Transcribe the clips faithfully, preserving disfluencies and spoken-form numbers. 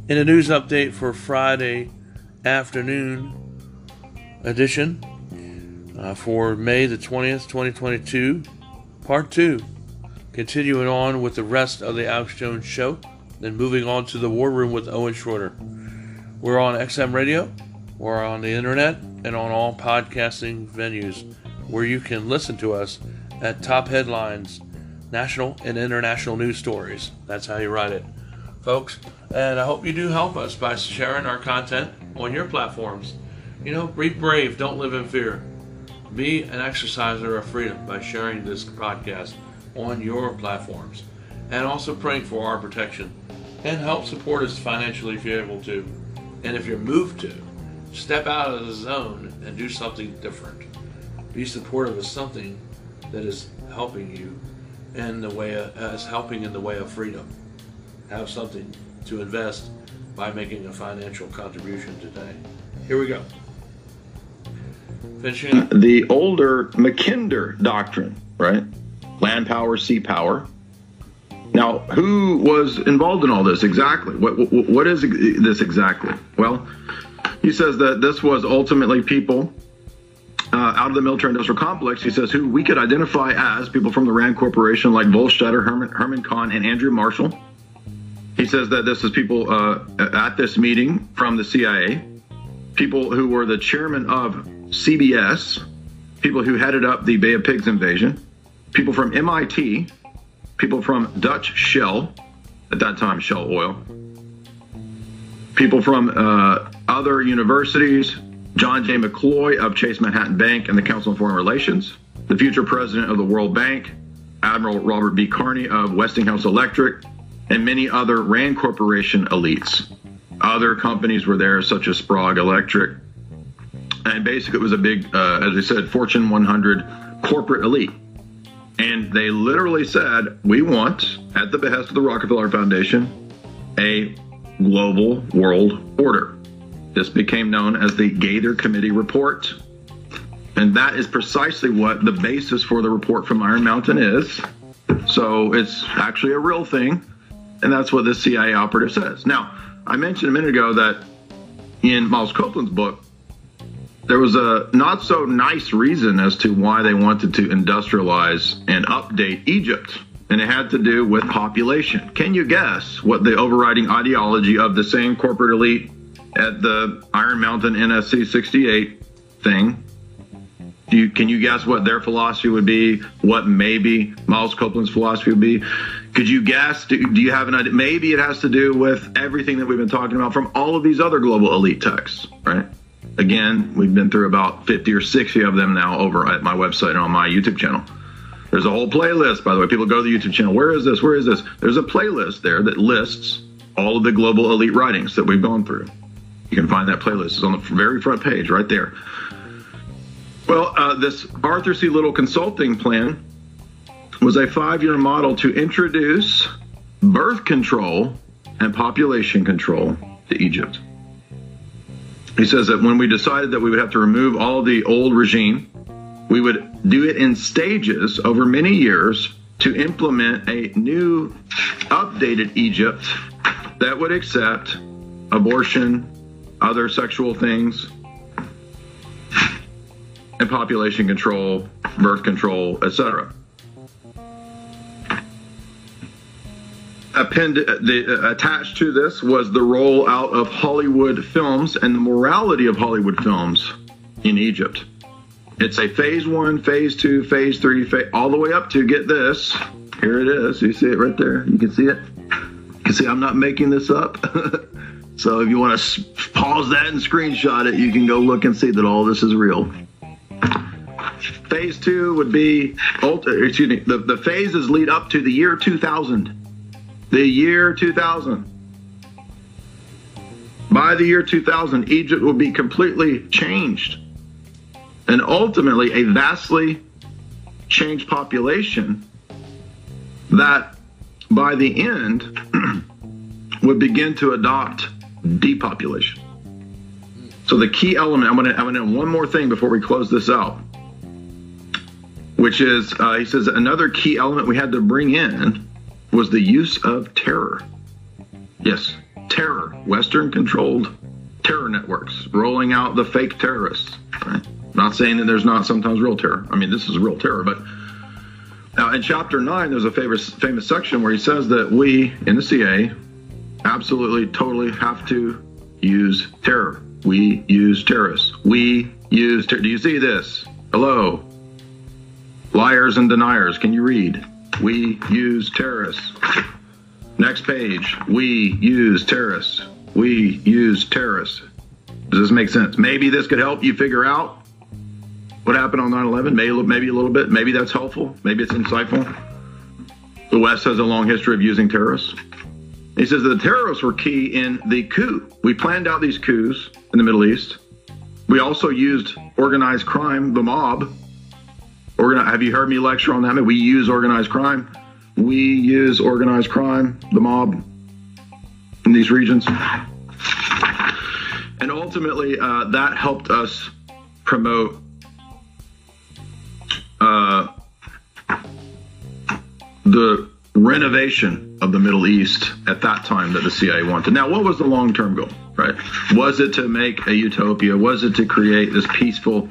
In a news update for Friday afternoon edition uh, for May the twentieth, twenty twenty-two, part two. Continuing on with the rest of the Alex Jones Show, then moving on to the War Room with Owen Schroeder. We're on X M Radio, we're on the internet, and on all podcasting venues where you can listen to us at top headlines, national and international news stories. That's how you write it, folks. And I hope you do help us by sharing our content on your platforms. You know, be brave, don't live in fear. Be an exerciser of freedom by sharing this podcast on your platforms. And also praying for our protection. And help support us financially if you're able to. And if you're moved to, step out of the zone and do something different. Be supportive of something that is helping you in the way of, uh, is helping in the way of freedom. Have something to invest by making a financial contribution today. Here we go. Finishing up. The older Mackinder doctrine, right? Land power, sea power. Now, who was involved in all this exactly? What, what, what is this exactly? Well, he says that this was ultimately people uh, out of the military-industrial complex. He says who we could identify as people from the Rand Corporation like Volstetter, Herman, Herman Kahn, and Andrew Marshall. He says that this is people uh, at this meeting from the C I A, people who were the chairman of C B S, people who headed up the Bay of Pigs invasion, people from M I T, people from Dutch Shell, at that time Shell Oil, people from uh, other universities, John J. McCloy of Chase Manhattan Bank and the Council on Foreign Relations, the future president of the World Bank, Admiral Robert B. Carney of Westinghouse Electric, and many other Rand Corporation elites. Other companies were there, such as Sprague Electric. And basically it was a big, uh, as we said, Fortune one hundred corporate elite. And they literally said, we want, at the behest of the Rockefeller Foundation, a global world order. This became known as the Gaither Committee Report. And that is precisely what the basis for the report from Iron Mountain is. So it's actually a real thing. And that's what this C I A operative says. Now, I mentioned a minute ago that in Miles Copeland's book, there was a not so nice reason as to why they wanted to industrialize and update Egypt. And it had to do with population. Can you guess what the overriding ideology of the same corporate elite at the Iron Mountain N S C sixty-eight thing? Do you, can you guess what their philosophy would be? What maybe Miles Copeland's philosophy would be? Could you guess? Do, do you have an idea? Maybe it has to do with everything that we've been talking about from all of these other global elite texts, right? Again, we've been through about fifty or sixty of them now over at my website and on my YouTube channel. There's a whole playlist, by the way. People go to the YouTube channel. Where is this? Where is this? There's a playlist there that lists all of the global elite writings that we've gone through. You can find that playlist. It's on the very front page right there. Well, uh, this Arthur C. Little consulting plan was a five-year model to introduce birth control and population control to Egypt. He says that when we decided that we would have to remove all the old regime, we would do it in stages over many years to implement a new, updated Egypt that would accept abortion, other sexual things, and population control, birth control, et cetera. Append, the, uh, attached to this was the rollout of Hollywood films and the morality of Hollywood films in Egypt. It's a phase one, phase two, phase three, phase, all the way up to, get this, here it is. You see it right there? You can see it? You can see I'm not making this up. So if you want to pause that and screenshot it, you can go look and see that all this is real. Phase two would be, excuse me, the, the phases lead up to the year two thousand. The year two thousand. By the year two thousand, Egypt will be completely changed. And ultimately, a vastly changed population that by the end would begin to adopt depopulation. So the key element, I'm going to I'm going to one more thing before we close this out, which is, uh, he says, another key element we had to bring in was the use of terror. Yes, terror, Western-controlled terror networks, rolling out the fake terrorists. Right? Not saying that there's not sometimes real terror. I mean, this is real terror. But now in chapter nine, there's a famous, famous section where he says that we in the C I A absolutely, totally have to use terror. We use terrorists. We use ter- Do you see this? Hello? Liars and deniers, can you read? We use terrorists. Next page. We use terrorists. We use terrorists. Does this make sense? Maybe this could help you figure out what happened on nine eleven. Maybe, maybe a little bit. Maybe that's helpful. Maybe it's insightful. The West has a long history of using terrorists. He says that the terrorists were key in the coup. We planned out these coups in the Middle East. We also used organized crime, the mob. Organi- have you heard me lecture on that? We use organized crime. We use organized crime, the mob in these regions. And ultimately, uh, that helped us promote uh, the renovation of the Middle East at that time that the C I A wanted. Now, what was the long-term goal, right? Was it to make a utopia? Was it to create this peaceful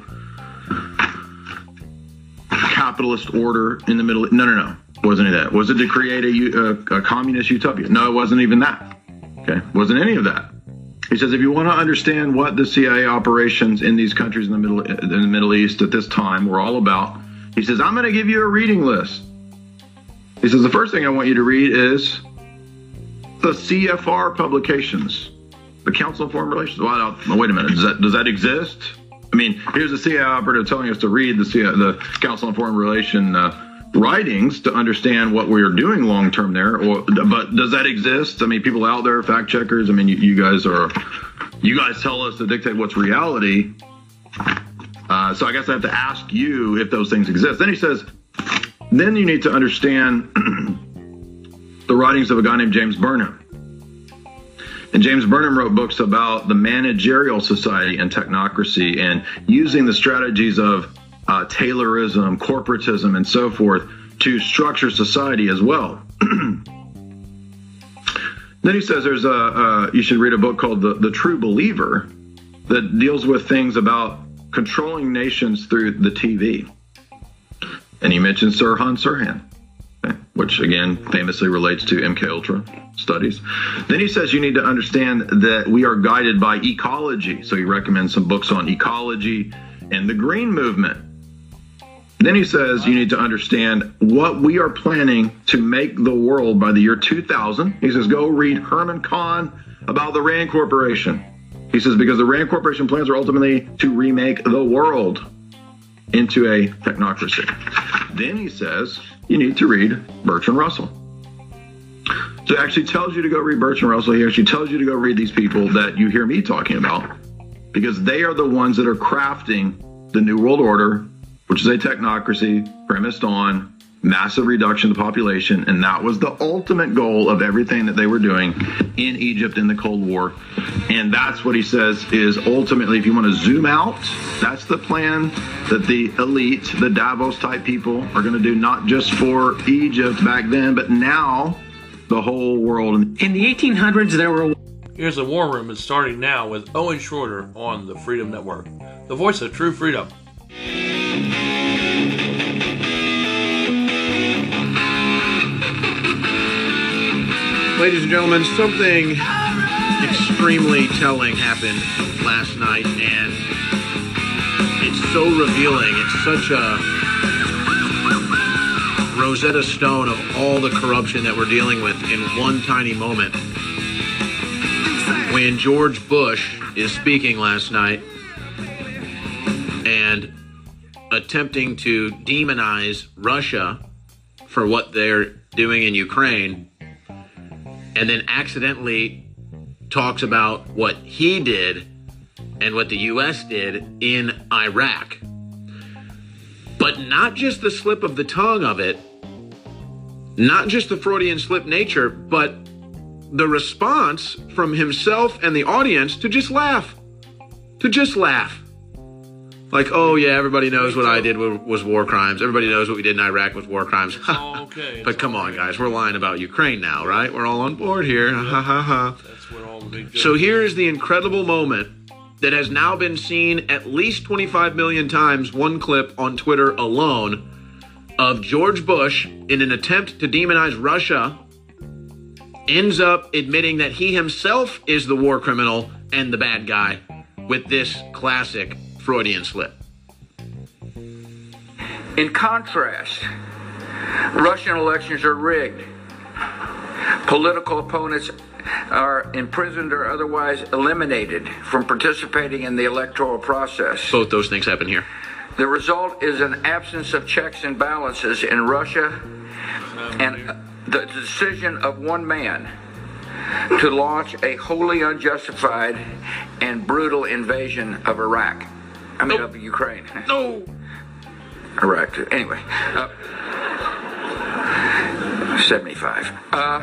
capitalist order in the Middle East? No, no, no. Wasn't it that? Was it to create a, a, a communist utopia? No, it wasn't even that. Okay, wasn't any of that. He says if you want to understand what the C I A operations in these countries in the Middle in the Middle East at this time were all about, he says I'm going to give you a reading list. He says the first thing I want you to read is the C F R publications, the Council on Foreign Relations. Well, no, wait a minute, does that does that exist? I mean, here's the C I A operative telling us to read the C I A, the Council on Foreign Relations uh, writings to understand what we are doing long term there. Or, but does that exist? I mean, people out there, fact checkers. I mean, you, you guys are, you guys tell us to dictate what's reality. Uh, so I guess I have to ask you if those things exist. Then he says, then you need to understand the writings of a guy named James Burnham. And James Burnham wrote books about the managerial society and technocracy and using the strategies of uh, Taylorism, corporatism, and so forth to structure society as well. Then he says there's a, uh, you should read a book called The, the True Believer that deals with things about controlling nations through the T V. And he mentions Sirhan Sirhan, okay, which again famously relates to M K Ultra studies. Then he says you need to understand that we are guided by ecology. So he recommends some books on ecology and the green movement. Then he says you need to understand what we are planning to make the world by the year two thousand. He says go read Herman Kahn about the Rand Corporation. He says because the Rand Corporation plans are ultimately to remake the world into a technocracy. Then he says you need to read Bertrand Russell. So it actually tells you to go read Bertrand Russell. He actually tells you to go read these people that you hear me talking about, because they are the ones that are crafting the New World Order, which is a technocracy premised on massive reduction of the population. And that was the ultimate goal of everything that they were doing in Egypt in the Cold War. And that's what he says is ultimately, if you want to zoom out, that's the plan that the elite, the Davos type people are going to do, not just for Egypt back then, but now the whole world. In the eighteen hundreds, there were... Here's the War Room. It's starting now with Owen Schroeder on the Freedom Network, the voice of true freedom. Ladies and gentlemen, something extremely telling happened last night, and it's so revealing. It's such a Rosetta Stone of all the corruption that we're dealing with in one tiny moment. When George Bush is speaking last night and attempting to demonize Russia for what they're doing in Ukraine, and then accidentally talks about what he did and what the U S did in Iraq. But not just the slip of the tongue of it, not just the Freudian slip nature, but the response from himself and the audience to just laugh. To just laugh. Like, oh yeah, everybody knows what I did was war crimes. Everybody knows what we did in Iraq was war crimes. Okay, but come on, guys, we're lying about Ukraine now, right? We're all on board here. Ha ha ha. That's what all all the big jokes. So here is the incredible moment that has now been seen at least twenty-five million times, one clip on Twitter alone, of George Bush, in an attempt to demonize Russia, ends up admitting that he himself is the war criminal and the bad guy with this classic Freudian slip. In contrast, Russian elections are rigged. Political opponents are imprisoned or otherwise eliminated from participating in the electoral process. Both those things happen here. The result is an absence of checks and balances in Russia and the decision of one man to launch a wholly unjustified and brutal invasion of Iraq. I mean, Nope. of Ukraine. No. Iraq. Anyway. Uh, seventy-five. Uh,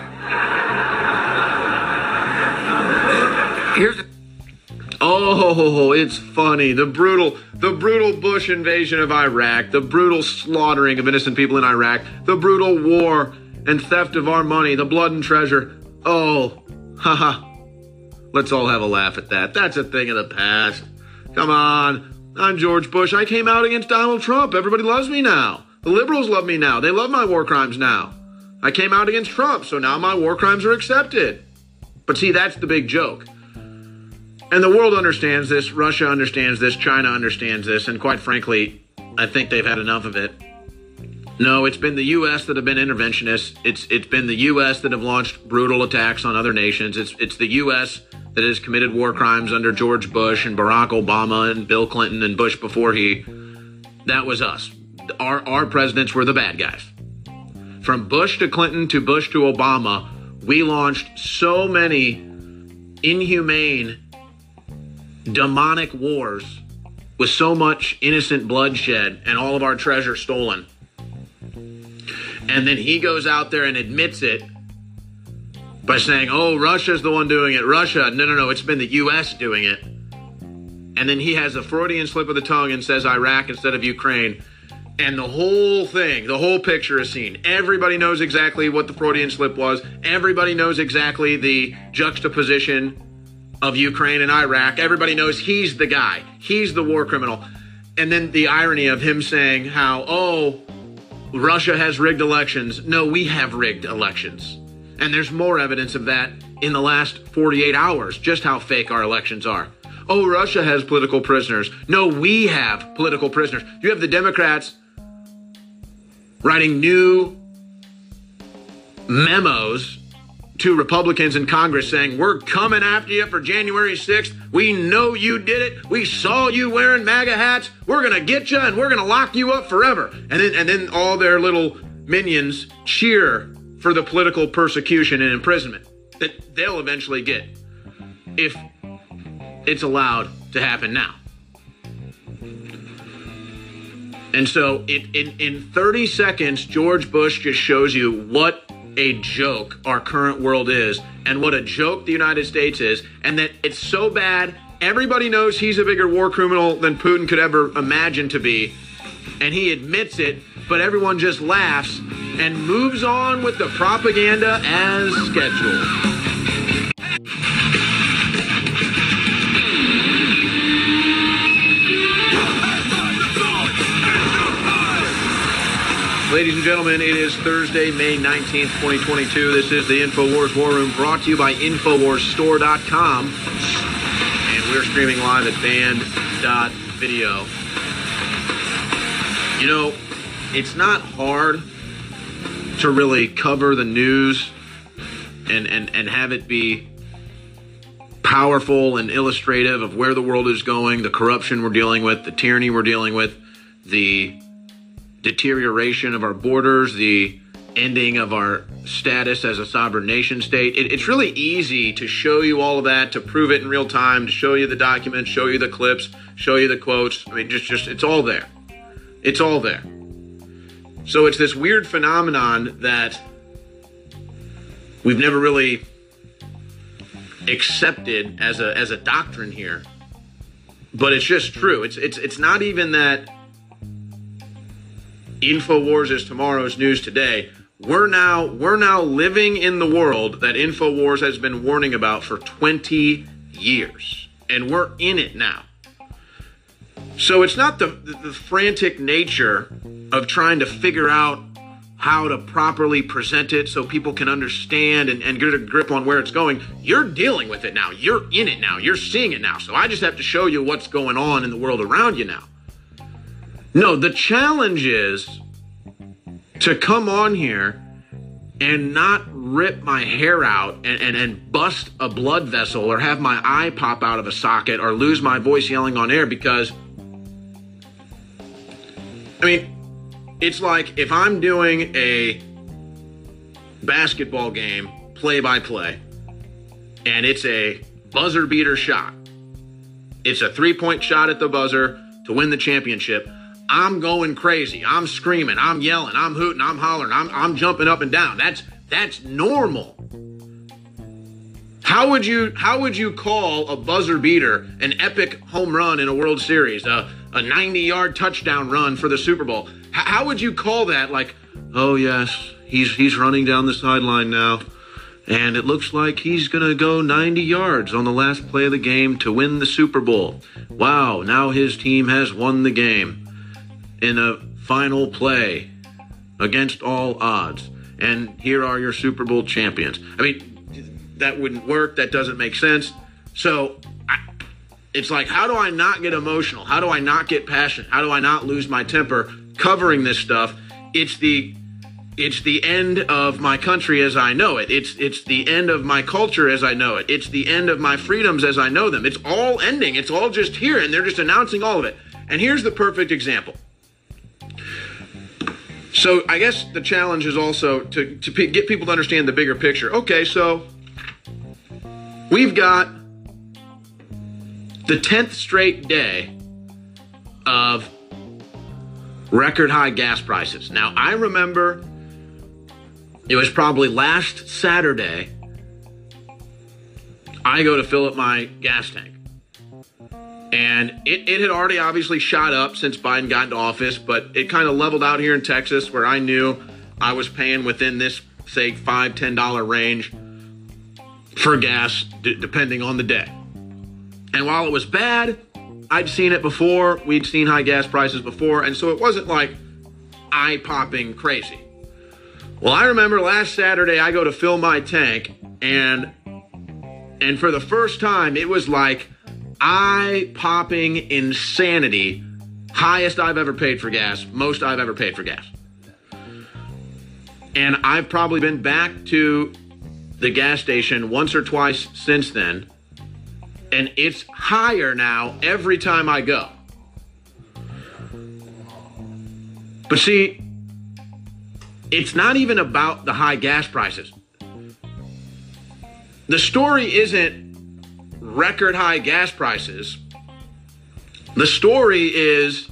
here's the Oh, it's funny. The brutal, the brutal Bush invasion of Iraq, the brutal slaughtering of innocent people in Iraq, the brutal war and theft of our money, the blood and treasure. Oh, haha. Let's all have a laugh at that. That's a thing of the past. Come on. I'm George Bush. I came out against Donald Trump. Everybody loves me now. The liberals love me now. They love my war crimes now. I came out against Trump, so now my war crimes are accepted. But see, that's the big joke. And the world understands this. Russia understands this. China understands this. And quite frankly, I think they've had enough of it. No, it's been the U S that have been interventionists. It's it's been the U S that have launched brutal attacks on other nations. It's it's the U S that has committed war crimes under George Bush and Barack Obama and Bill Clinton and Bush before he. That was us. Our our presidents were the bad guys. From Bush to Clinton to Bush to Obama, we launched so many inhumane, demonic wars with so much innocent bloodshed and all of our treasure stolen. And then he goes out there and admits it by saying, oh, Russia's the one doing it. Russia, no, no, no, it's been the U S doing it. And then he has a Freudian slip of the tongue and says Iraq instead of Ukraine. And the whole thing, the whole picture is seen. Everybody knows exactly what the Freudian slip was. Everybody knows exactly the juxtaposition of Ukraine and Iraq. Everybody knows he's the guy. He's the war criminal. And then the irony of him saying how, oh, Russia has rigged elections. No, we have rigged elections. And there's more evidence of that in the last forty-eight hours, just how fake our elections are. Oh, Russia has political prisoners. No, we have political prisoners. You have the Democrats writing new memos to Republicans in Congress saying, we're coming after you for January sixth. We know you did it. We saw you wearing MAGA hats. We're going to get you and we're going to lock you up forever. And then, and then all their little minions cheer for the political persecution and imprisonment that they'll eventually get if it's allowed to happen now. And so it, in, in thirty seconds, George Bush just shows you what a joke our current world is and what a joke the United States is, and that it's so bad, everybody knows he's a bigger war criminal than Putin could ever imagine to be, and he admits it, but everyone just laughs and moves on with the propaganda as scheduled. Ladies and gentlemen, it is Thursday, May nineteenth, twenty twenty-two. This is the InfoWars War Room, brought to you by Infowars Store dot com. And we're streaming live at band dot video. You know, it's not hard to really cover the news and, and, and have it be powerful and illustrative of where the world is going, the corruption we're dealing with, the tyranny we're dealing with, the deterioration of our borders, the ending of our status as a sovereign nation state. It, it's really easy to show you all of that, to prove it in real time, to show you the documents, show you the clips, show you the quotes. I mean, just, just it's all there. It's all there. So it's this weird phenomenon that we've never really accepted as a as a doctrine here. But it's just true. It's it's it's not even that InfoWars is tomorrow's news today. We're now we're now living in the world that InfoWars has been warning about for twenty years, and we're in it now. So it's not the, the, the frantic nature of trying to figure out how to properly present it so people can understand and, and get a grip on where it's going. You're dealing with it now. You're in it now. You're seeing it now. So I just have to show you what's going on in the world around you now. No, the challenge is to come on here and not rip my hair out and, and, and bust a blood vessel or have my eye pop out of a socket or lose my voice yelling on air because, I mean, it's like if I'm doing a basketball game play-by-play and it's a buzzer beater shot. It's a three-point shot at the buzzer to win the championship. I'm going crazy. I'm screaming. I'm yelling. I'm hooting. I'm hollering. I'm, I'm jumping up and down. That's that's normal. How would you how would you call a buzzer beater an epic home run in a World Series, a, a ninety-yard touchdown run for the Super Bowl? H- how would you call that? Like, oh yes, he's he's running down the sideline now, and it looks like he's gonna go ninety yards on the last play of the game to win the Super Bowl. Wow, now his team has won the game in a final play against all odds, and here are your Super Bowl champions. I mean, that wouldn't work. That doesn't make sense. So I, it's like, how do I not get emotional? How do I not get passionate? How do I not lose my temper covering this stuff? It's the it's the end of my country as I know it. It's it's the end of my culture as I know it. It's the end of my freedoms as I know them. It's all ending. It's all just here, and they're just announcing all of it. And here's the perfect example. So I guess the challenge is also to, to p- get people to understand the bigger picture. Okay, so we've got the tenth straight day of record high gas prices. Now, I remember it was probably last Saturday, I go to fill up my gas tank. And it, it had already obviously shot up since Biden got into office, but it kind of leveled out here in Texas where I knew I was paying within this, say, five dollars, ten dollars range for gas, d- depending on the day. And while it was bad, I'd seen it before. We'd seen high gas prices before, and so it wasn't like eye-popping crazy. Well, I remember last Saturday I go to fill my tank, and and for the first time, it was like eye-popping insanity, highest I've ever paid for gas, most I've ever paid for gas. And I've probably been back to the gas station once or twice since then, and it's higher now every time I go. But see, it's not even about the high gas prices. The story isn't record high gas prices. The story is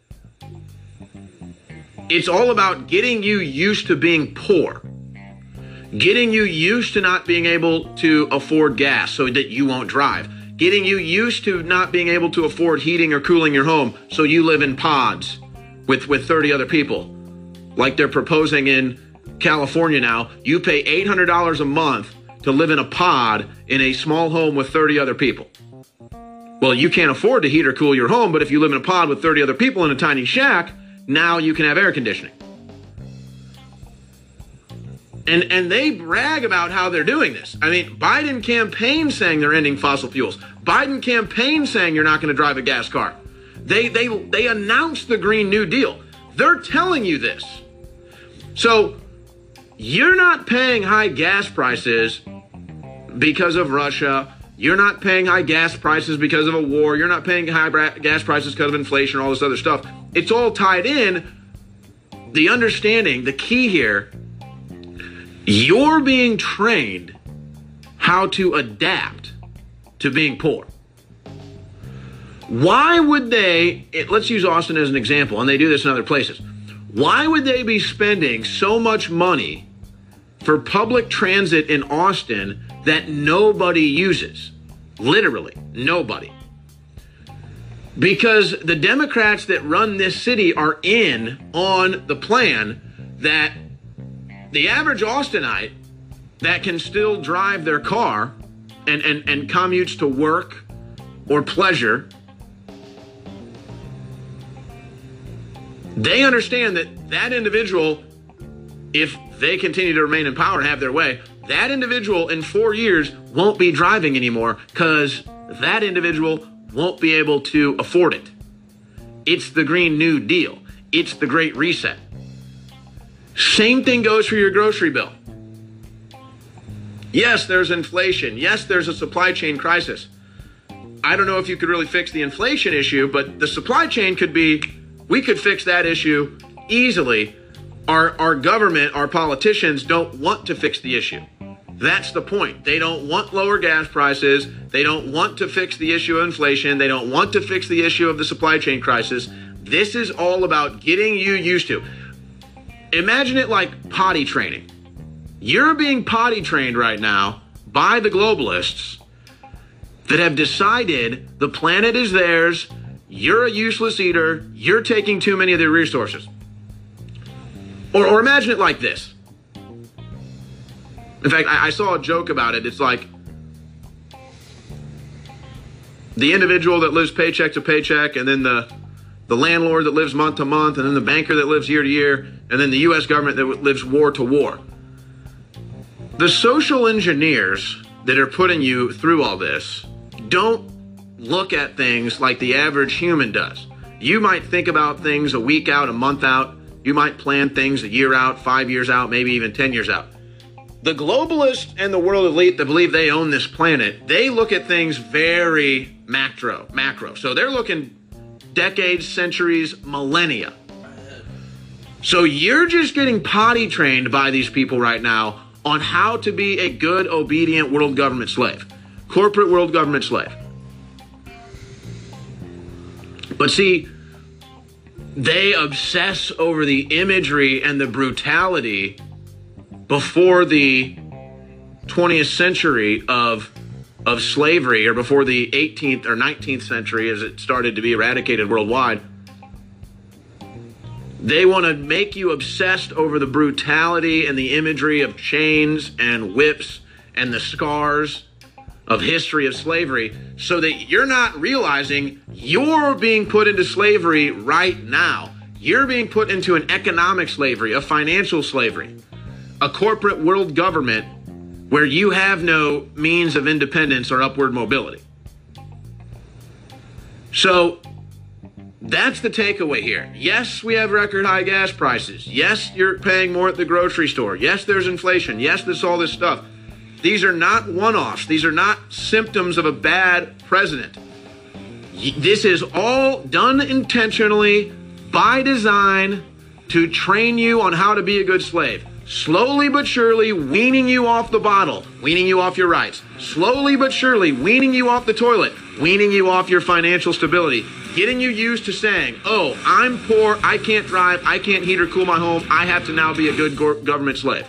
it's all about getting you used to being poor, getting you used to not being able to afford gas so that you won't drive, getting you used to not being able to afford heating or cooling your home so you live in pods with, with thirty other people, like they're proposing in California now. You pay eight hundred dollars a month to live in a pod in a small home with thirty other people. Well, you can't afford to heat or cool your home, but if you live in a pod with thirty other people in a tiny shack, now you can have air conditioning. And and they brag about how they're doing this. I mean, Biden campaign saying they're ending fossil fuels. Biden campaign saying you're not going to drive a gas car. They they they announced the Green New Deal. They're telling you this. So you're not paying high gas prices because of Russia. You're not paying high gas prices because of a war. You're not paying high bra- gas prices because of inflation or all this other stuff. It's all tied in. The understanding, the key here, you're being trained how to adapt to being poor. Why would they, it, let's use Austin as an example, and they do this in other places. Why would they be spending so much money for public transit in Austin that nobody uses? Literally, nobody. Because the Democrats that run this city are in on the plan that The average Austinite that can still drive their car and, and, and commutes to work or pleasure, they understand that that individual, if they continue to remain in power and have their way, that individual in four years won't be driving anymore because that individual won't be able to afford it. It's the Green New Deal. It's the Great Reset. Same thing goes for your grocery bill. Yes, there's inflation. Yes, there's a supply chain crisis. I don't know if you could really fix the inflation issue, but the supply chain could be, we could fix that issue easily. Our, our government, our politicians don't want to fix the issue. That's the point. They don't want lower gas prices. They don't want to fix the issue of inflation. They don't want to fix the issue of the supply chain crisis. This is all about getting you used to. Imagine it like potty training. You're being potty trained right now by the globalists that have decided the planet is theirs. You're a useless eater. You're taking too many of their resources. Or, or imagine it like this. In fact, I, I saw a joke about it. It's like the individual that lives paycheck to paycheck, and then the the landlord that lives month to month, and then the banker that lives year to year, and then the U S government that lives war to war. The social engineers that are putting you through all this don't look at things like the average human does. You might think about things a week out, a month out. You might plan things a year out, five years out, maybe even ten years out. The globalists and the world elite that believe they own this planet, they look at things very macro, macro. So they're looking decades, centuries, millennia. So you're just getting potty trained by these people right now on how to be a good, obedient world government slave, corporate world government slave. But see, they obsess over the imagery and the brutality before the twentieth century of of slavery, or before the eighteenth or nineteenth century as it started to be eradicated worldwide. They want to make you obsessed over the brutality and the imagery of chains and whips and the scars of history of slavery, so that you're not realizing you're being put into slavery right now. You're being put into an economic slavery, a financial slavery, a corporate world government where you have no means of independence or upward mobility. So that's the takeaway here. Yes, we have record high gas prices. Yes, you're paying more at the grocery store. Yes, there's inflation. Yes, there's all this stuff. These are not one-offs. These are not symptoms of a bad president. This is all done intentionally, by design, to train you on how to be a good slave. Slowly but surely weaning you off the bottle, weaning you off your rights. Slowly but surely weaning you off the toilet, weaning you off your financial stability. Getting you used to saying, oh, I'm poor, I can't drive, I can't heat or cool my home, I have to now be a good go- government slave.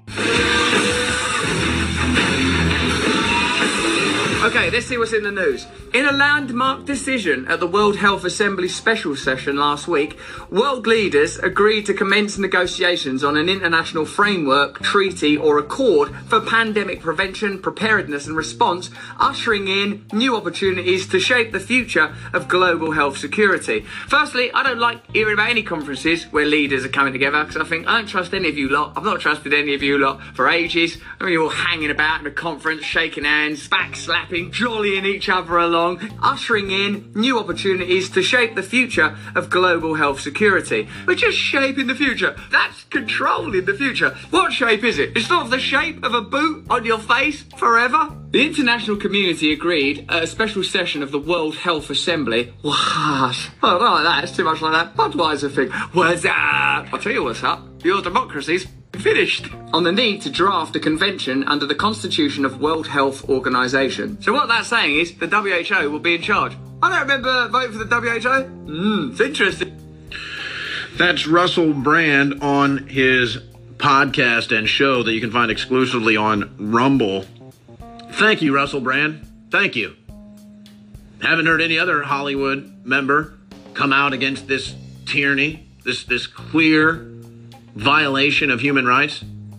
Okay, let's see what's in the news. In a landmark decision at the World Health Assembly special session last week, world leaders agreed to commence negotiations on an international framework, treaty or accord for pandemic prevention, preparedness and response, ushering in new opportunities to shape the future of global health security. Firstly, I don't like hearing about any conferences where leaders are coming together, because I think I don't trust any of you lot. I've not trusted any of you lot for ages. I mean, you're all hanging about in a conference, shaking hands, backslapping, jollying each other along, ushering in new opportunities to shape the future of global health security. We're just shaping the future. That's controlling the future. What shape is it? It's not the shape of a boot on your face forever. The international community agreed at a special session of the World Health Assembly. What? Oh, not like that. It's too much like that Budweiser thing. What's up? I'll tell you what's up. Your democracy's finished. On the need to draft a convention under the Constitution of World Health Organization. So what that's saying is the W H O will be in charge. I don't remember voting for the W H O. Hmm, it's interesting. That's Russell Brand on his podcast and show that you can find exclusively on Rumble. Thank you, Russell Brand. Thank you. Haven't heard any other Hollywood member come out against this tyranny, this this clear violation of human rights.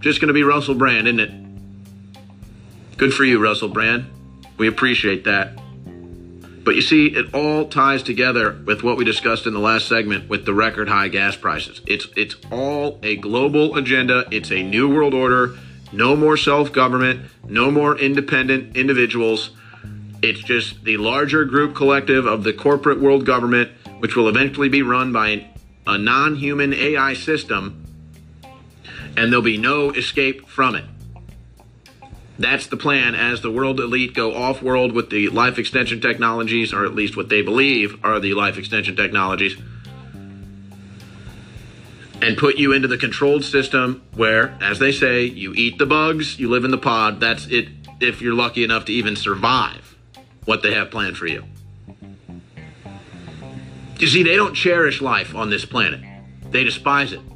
just going to be Russell Brand, isn't it? Good for you, Russell Brand. We appreciate that. But you see, it all ties together with what we discussed in the last segment with the record high gas prices. It's it's all a global agenda. It's a new world order. No more self-government. No more independent individuals. It's just the larger group collective of the corporate world government, which will eventually be run by a non-human A I system, and there'll be no escape from it. That's the plan as the world elite go off-world with the life extension technologies, or at least what they believe are the life extension technologies, and put you into the controlled system where, as they say, you eat the bugs, you live in the pod. That's it if you're lucky enough to even survive what they have planned for you. You see, they don't cherish life on this planet. They despise it.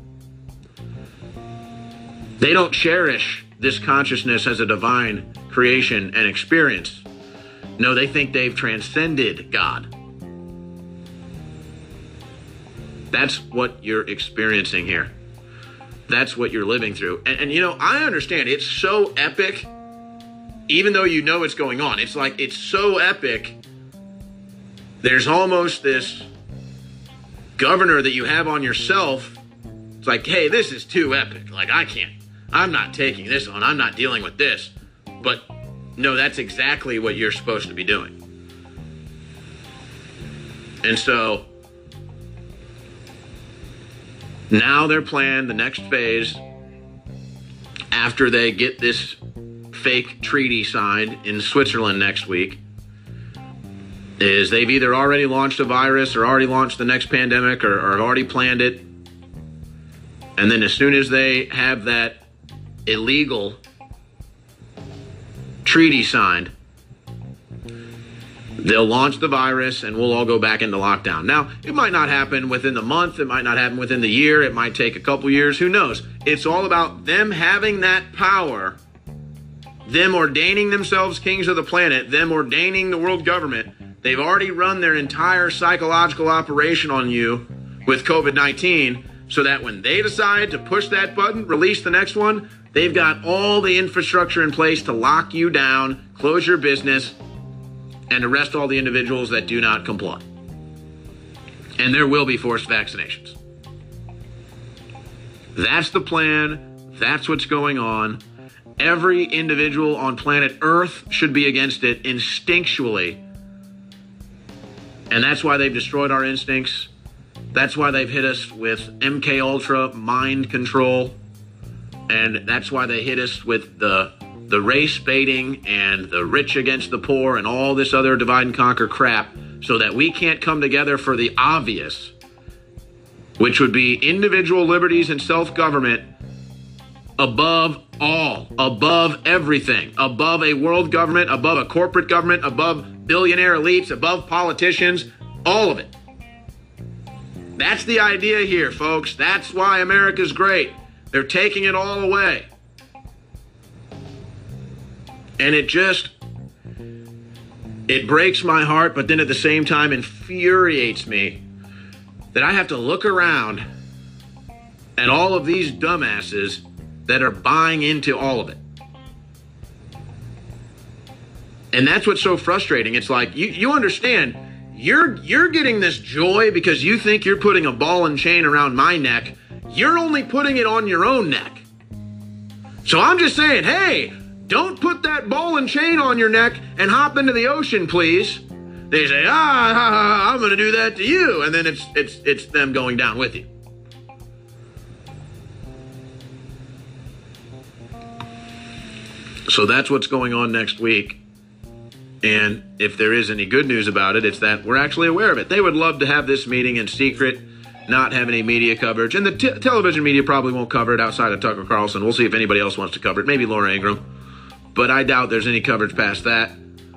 They don't cherish this consciousness as a divine creation and experience. No, they think they've transcended God. That's what you're experiencing here. That's what you're living through. And, and you know, I understand it's so epic, even though you know what's going on. It's like, it's so epic. There's almost this governor that you have on yourself. It's like, hey, this is too epic. Like, I can't. I'm not taking this on. I'm not dealing with this. But no, that's exactly what you're supposed to be doing. And so now their plan, the next phase, after they get this fake treaty signed in Switzerland next week, is they've either already launched a virus or already launched the next pandemic or, or have already planned it. And then as soon as they have that illegal treaty signed, they'll launch the virus and we'll all go back into lockdown. Now, it might not happen within the month. It might not happen within the year. It might take a couple years. Who knows? It's all about them having that power, them ordaining themselves kings of the planet, them ordaining the world government. They've already run their entire psychological operation on you with COVID nineteen so that when they decide to push that button, release the next one, they've got all the infrastructure in place to lock you down, close your business, and arrest all the individuals that do not comply. And there will be forced vaccinations. That's the plan. That's what's going on. Every individual on planet Earth should be against it instinctually. And that's why they've destroyed our instincts. That's why they've hit us with M K Ultra mind control. And that's why they hit us with the the race baiting and the rich against the poor and all this other divide and conquer crap, so that we can't come together for the obvious, which would be individual liberties and self-government above all, above everything, above a world government, above a corporate government, above billionaire elites, above politicians, all of it. That's the idea here, folks. That's why America's great. They're taking it all away. And it just, it breaks my heart, but then at the same time infuriates me that I have to look around at all of these dumbasses that are buying into all of it. And that's what's so frustrating. It's like, you, you understand, you're, you're getting this joy because you think you're putting a ball and chain around my neck. You're only putting it on your own neck. So I'm just saying, hey, don't put that ball and chain on your neck and hop into the ocean, please. They say, ah, ha, ha, I'm going to do that to you. And then it's, it's, it's them going down with you. So that's what's going on next week. And if there is any good news about it, it's that we're actually aware of it. They would love to have this meeting in secret, not have any media coverage. And the t- television media probably won't cover it outside of Tucker Carlson. We'll see if anybody else wants to cover it. Maybe Laura Ingraham. But I doubt there's any coverage past that.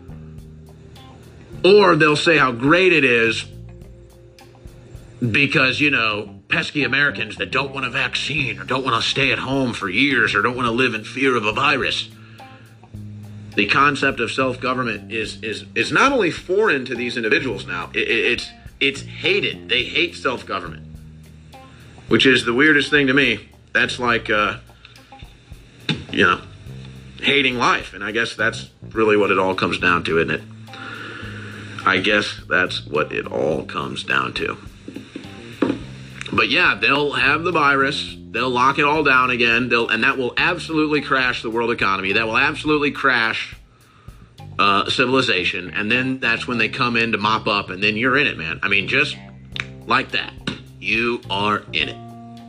Or they'll say how great it is because, you know, pesky Americans that don't want a vaccine or don't want to stay at home for years or don't want to live in fear of a virus. The concept of self-government is is is not only foreign to these individuals now, it, it's it's hated. They hate self-government, which is the weirdest thing to me. That's like uh, you know, hating life. And I guess that's really what it all comes down to, isn't it? I guess that's what it all comes down to. But yeah, they'll have the virus. They'll lock it all down again. They'll, and that will absolutely crash the world economy. That will absolutely crash uh, civilization. And then that's when they come in to mop up, and then you're in it, man. I mean, just like that. You are in it.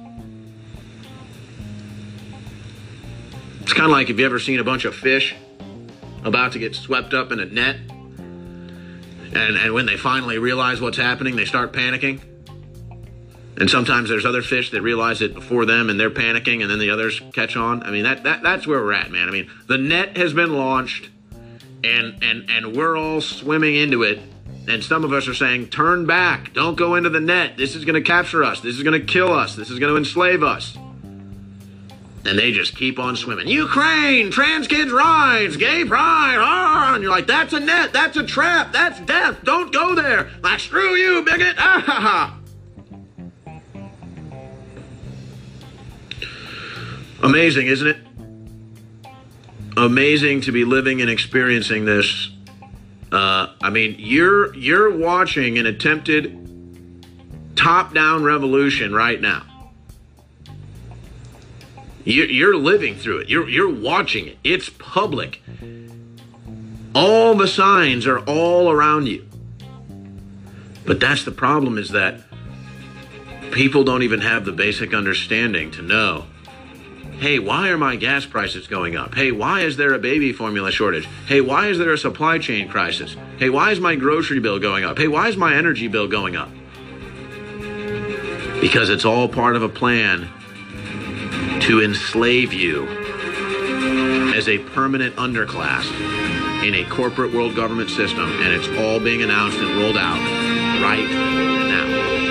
It's kind of like, have you ever seen a bunch of fish about to get swept up in a net? And, and when they finally realize what's happening, they start panicking. And sometimes there's other fish that realize it before them, and they're panicking, and then the others catch on. I mean, that, that that's where we're at, man. I mean, the net has been launched, and and and we're all swimming into it. And some of us are saying, turn back. Don't go into the net. This is going to capture us. This is going to kill us. This is going to enslave us. And they just keep on swimming. Ukraine, trans kids' rights, gay pride. Ah, and you're like, that's a net. That's a trap. That's death. Don't go there. Like, screw you, bigot. Ah, ha, ha. Amazing, isn't it? Amazing to be living and experiencing this. Uh, I mean, you're you're watching an attempted top-down revolution right now. You're, you're living through it. You're you're watching it. It's public. All the signs are all around you. But that's the problem, is that people don't even have the basic understanding to know, hey, why are my gas prices going up? Hey, why is there a baby formula shortage? Hey, why is there a supply chain crisis? Hey, why is my grocery bill going up? Hey, why is my energy bill going up? Because it's all part of a plan to enslave you as a permanent underclass in a corporate world government system, and it's all being announced and rolled out right now.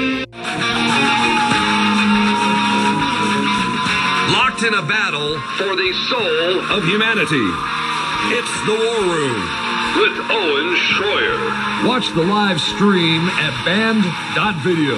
Locked in a battle for the soul of humanity. It's The War Room with Owen Schroyer. Watch the live stream at band dot video.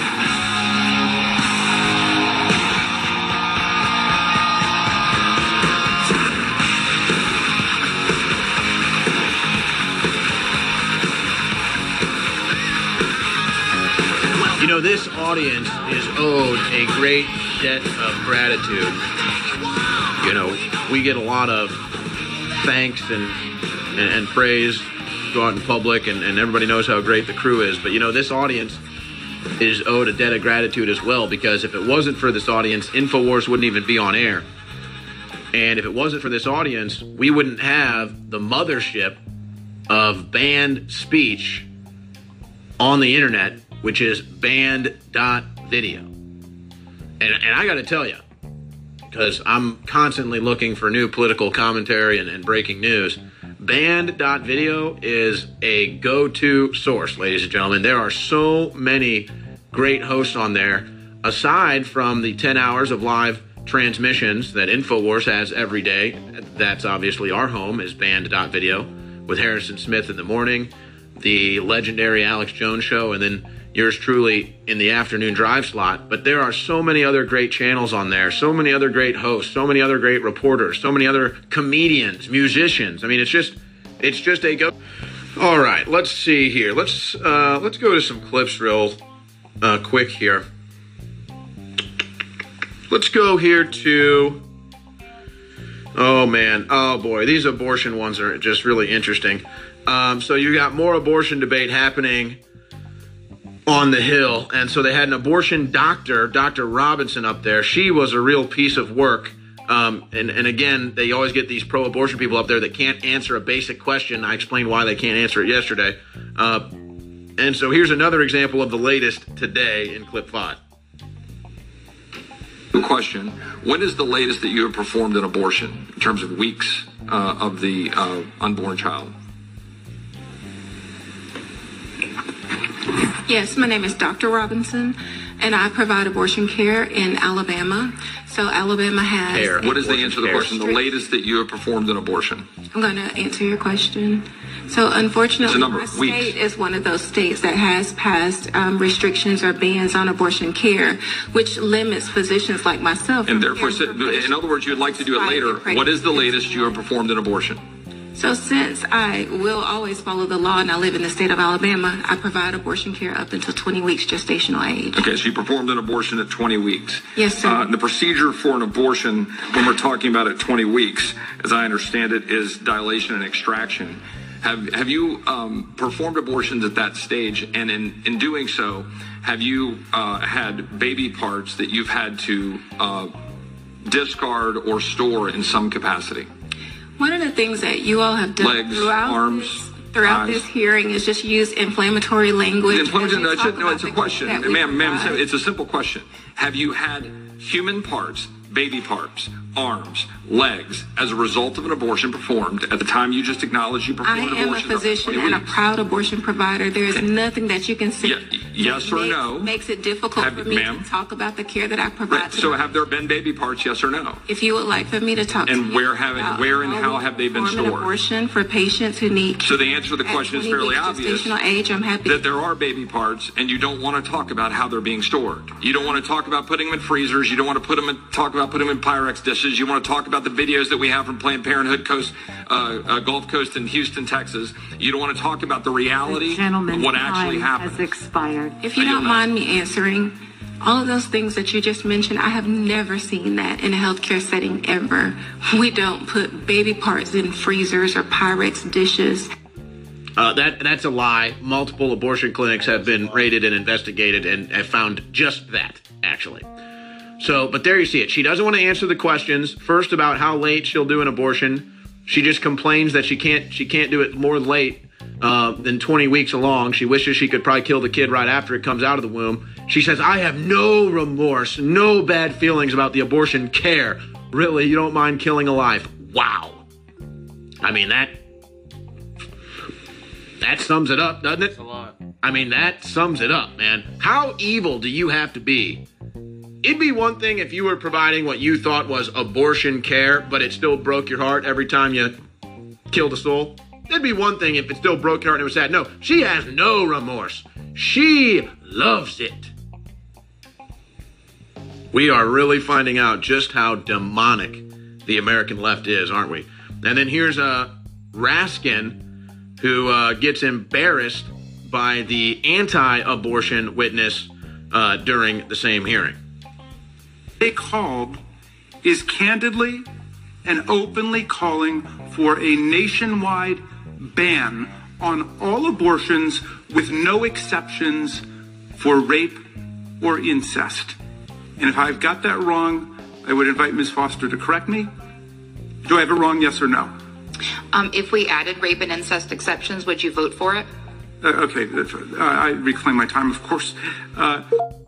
You know, this audience is owed a great debt of gratitude. You know, we get a lot of thanks and and, and praise, go out in public, and, and everybody knows how great the crew is. But, you know, this audience is owed a debt of gratitude as well, because if it wasn't for this audience, InfoWars wouldn't even be on air. And if it wasn't for this audience, we wouldn't have the mothership of banned speech on the internet, which is band dot video. And, and I got to tell you, because I'm constantly looking for new political commentary and, and breaking news, band dot video is a go-to source, ladies and gentlemen. There are so many great hosts on there, aside from the ten hours of live transmissions that InfoWars has every day. That's obviously our home, is band dot video, with Harrison Smith in the morning, the legendary Alex Jones show, and then yours truly in the afternoon drive slot. But there are so many other great channels on there, so many other great hosts, so many other great reporters, so many other comedians, musicians. I mean, it's just, it's just a go. All right, let's see here. Let's uh, let's go to some clips real uh, quick here. Let's go here to, oh man, oh boy, these abortion ones are just really interesting. Um, so you got more abortion debate happening on the Hill. And so they had an abortion doctor, Doctor Robinson, up there. She was a real piece of work. Um, and, and again, they always get these pro-abortion people up there that can't answer a basic question. I explained why they can't answer it yesterday. Uh, and so here's another example of the latest today in clip five. Question: when is the latest that you have performed an abortion in terms of weeks uh, of the uh, unborn child? Yes, my name is Doctor Robinson. And I provide abortion care in Alabama. So Alabama has... Care. What is the answer to the care. question? The latest that you have performed an abortion? I'm going to answer your question. So unfortunately, my state is one of those states that has passed um, restrictions or bans on abortion care, which limits physicians like myself. And therefore, in other words, you'd like to do it later. What is the latest you have performed an abortion? So since I will always follow the law and I live in the state of Alabama, I provide abortion care up until twenty weeks gestational age. Okay, so you performed an abortion at twenty weeks. Yes, sir. Uh, the procedure for an abortion, when we're talking about at twenty weeks, as I understand it, is dilation and extraction. Have have you um, performed abortions at that stage? And in, in doing so, have you uh, had baby parts that you've had to uh, discard or store in some capacity? One of the things that you all have done Legs, throughout arms, this, throughout eyes. this hearing is just use inflammatory language. Inflammatory, no, it's, talk no, about it's a the question. care that we Ma'am, ma'am, provide. it's a simple question. Have you had human parts, baby parts, arms, legs, as a result of an abortion performed at the time you just acknowledged you performed I an am a abortion? physician and a proud abortion provider. There is nothing that you can say. Ye- yes or makes, no? Makes it difficult Have- for me ma'am? to talk about the care that I provide. Right, to so my- have there been baby parts, yes or no? If you would like for me to talk And to you where have it- about where and how we have they been perform an stored? abortion for patients who need So the answer to the at question is twenty fairly weeks obvious. gestational age, I'm happy. That there are baby parts, and you don't want to talk about how they're being stored. You don't want to talk about putting them in freezers. You don't want to put them in, talk about putting them in Pyrex dishes. You want to talk about the videos that we have from Planned Parenthood Coast, uh, uh, Gulf Coast in Houston, Texas. You don't want to talk about the reality of what actually happened. Has expired. If you don't mind me answering, all of those things that you just mentioned, I have never seen that in a healthcare setting ever. We don't put baby parts in freezers or Pyrex dishes. Uh, that that's a lie. Multiple abortion clinics have been raided and investigated and have found just that, actually. So, but there you see it. She doesn't want to answer the questions. First, about how late she'll do an abortion. She just complains that she can't she can't do it more late uh, than twenty weeks along. She wishes she could probably kill the kid right after it comes out of the womb. She says, I have no remorse, no bad feelings about the abortion care. Really, you don't mind killing a life. Wow. I mean, that that sums it up, doesn't it? That's a lot. I mean, that sums it up, man. How evil do you have to be? It'd be one thing if you were providing what you thought was abortion care, but it still broke your heart every time you killed a soul. It'd be one thing if it still broke your heart and it was sad. No, she has no remorse. She loves it. We are really finding out just how demonic the American left is, aren't we? And then here's uh, Raskin, who uh, gets embarrassed by the anti-abortion witness uh, during the same hearing. They called is candidly and openly calling for a nationwide ban on all abortions with no exceptions for rape or incest. And if I've got that wrong, I would invite Miz Foster to correct me. Do I have it wrong, yes or no? Um, if we added rape and incest exceptions, would you vote for it? Uh, okay, uh, I reclaim my time, of course. Uh,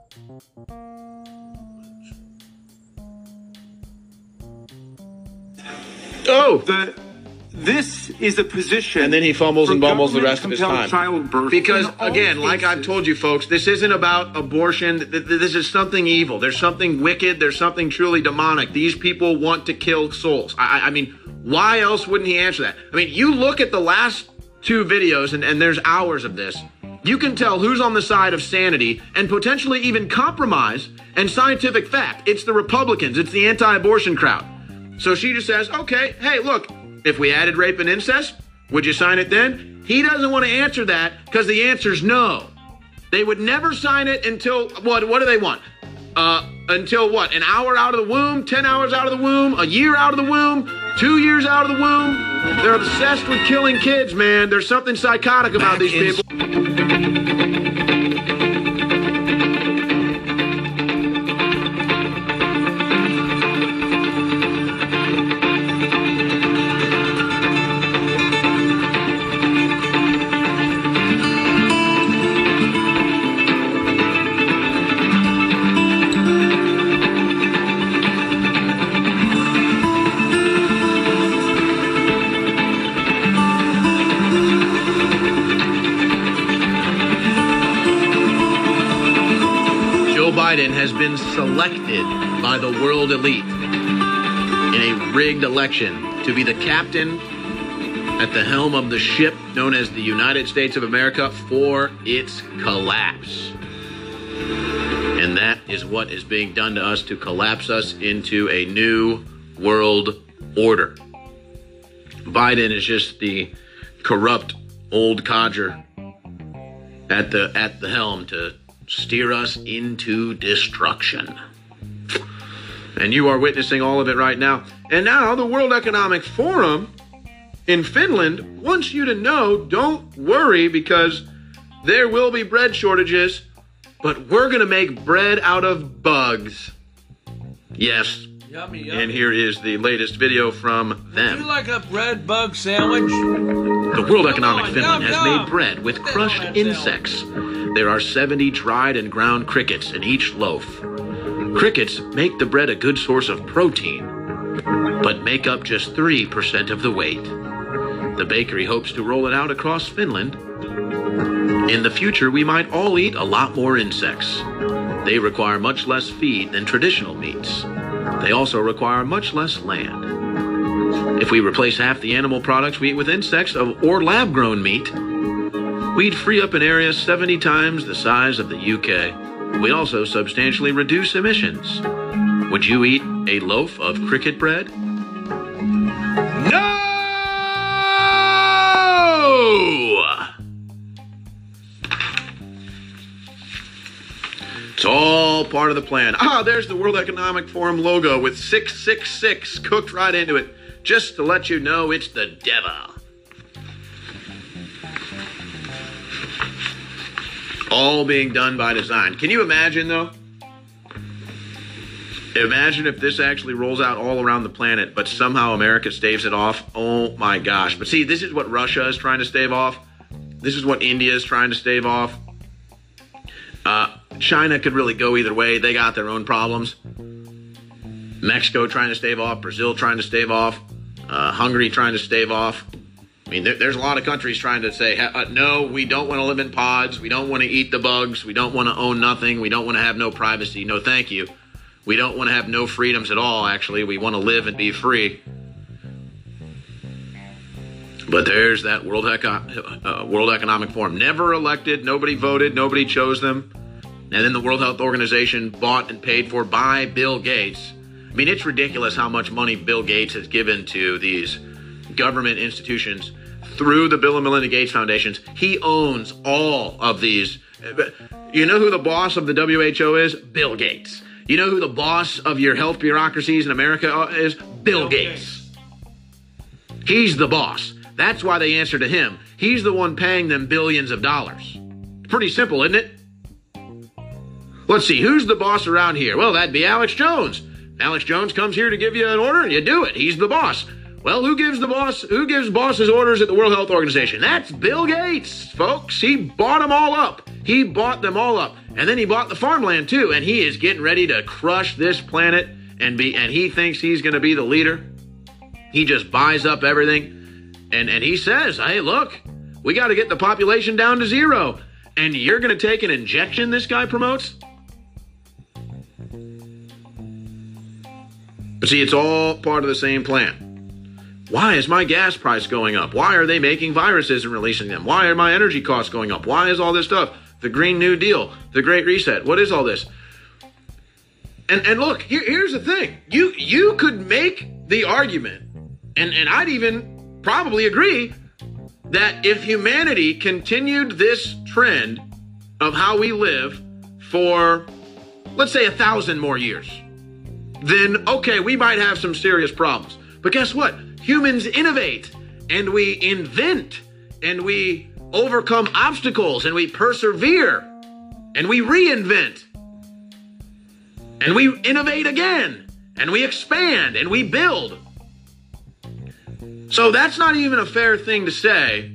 Oh! The, this is a position. And then he fumbles and for bumbles the rest of his time. Childbirth Because, in all again, like I've cases. told you folks, this isn't about abortion. Th- th- This is something evil. There's something wicked. There's something truly demonic. These people want to kill souls. I, I I mean, why else wouldn't he answer that? I mean, you look at the last two videos, and, and there's hours of this. You can tell who's on the side of sanity and potentially even compromise and scientific fact. It's the Republicans. It's the anti-abortion crowd. So she just says, okay, hey, look, if we added rape and incest, would you sign it then? He doesn't want to answer that because the answer's no. They would never sign it until, what What do they want? Uh, until what? An hour out of the womb? Ten hours out of the womb? A year out of the womb? Two years out of the womb? They're obsessed with killing kids, man. There's something psychotic about these people. Biden has been selected by the world elite in a rigged election to be the captain at the helm of the ship known as the United States of America for its collapse. And that is what is being done to us to collapse us into a new world order. Biden is just the corrupt old codger at the at the helm to steer us into destruction. And you are witnessing all of it right now. And now the World Economic Forum in Finland wants you to know, don't worry, because there will be bread shortages, but we're going to make bread out of bugs. Yes. Yummy, yummy. And here is the latest video from them. Would you like a bread bug sandwich? The World Economic on, Finland yum, has yum. made bread with crushed insects. There are seventy dried and ground crickets in each loaf. Crickets make the bread a good source of protein, but make up just three percent of the weight. The bakery hopes to roll it out across Finland. In the future, we might all eat a lot more insects. They require much less feed than traditional meats. They also require much less land. If we replace half the animal products we eat with insects or lab-grown meat, we'd free up an area seventy times the size of the U K. We'd also substantially reduce emissions. Would you eat a loaf of cricket bread? No! It's all part of the plan. Ah, there's the World Economic Forum logo with six six six cooked right into it, just to let you know it's the devil. All being done by design. Can you imagine, though? Imagine if this actually rolls out all around the planet, but somehow America staves it off. Oh my gosh. But see, this is what Russia is trying to stave off. This is what India is trying to stave off. Uh, China could really go either way. They got their own problems. Mexico trying to stave off. Brazil trying to stave off. Uh, Hungary trying to stave off. I mean, there, there's a lot of countries trying to say, uh, no, we don't want to live in pods. We don't want to eat the bugs. We don't want to own nothing. We don't want to have no privacy. No, thank you. We don't want to have no freedoms at all, actually. We want to live and be free. But there's that World, Eco- uh, World Economic Forum. Never elected. Nobody voted. Nobody chose them. And then the World Health Organization bought and paid for by Bill Gates. I mean, it's ridiculous how much money Bill Gates has given to these government institutions through the Bill and Melinda Gates Foundations. He owns all of these. You know who the boss of the W H O is? Bill Gates. You know who the boss of your health bureaucracies in America is? Bill, Bill Gates. Gates. He's the boss. That's why they answer to him. He's the one paying them billions of dollars. Pretty simple, isn't it? Let's see, who's the boss around here? Well, that'd be Alex Jones. Alex Jones comes here to give you an order, and you do it. He's the boss. Well, who gives the boss, who gives bosses orders at the World Health Organization? That's Bill Gates, folks. He bought them all up. He bought them all up. And then he bought the farmland, too. And he is getting ready to crush this planet, and be, and he thinks he's going to be the leader. He just buys up everything. And, and he says, hey, look, we got to get the population down to zero. And you're going to take an injection this guy promotes? But see, it's all part of the same plan. Why is my gas price going up? Why are they making viruses and releasing them? Why are my energy costs going up? Why is all this stuff? The Green New Deal, the Great Reset. What is all this? And and look, here, here's the thing. You you could make the argument, and, and I'd even probably agree, that if humanity continued this trend of how we live for, let's say, a thousand more years, then, okay, we might have some serious problems. But guess what? Humans innovate, and we invent, and we overcome obstacles, and we persevere, and we reinvent, and we innovate again, and we expand, and we build. So that's not even a fair thing to say,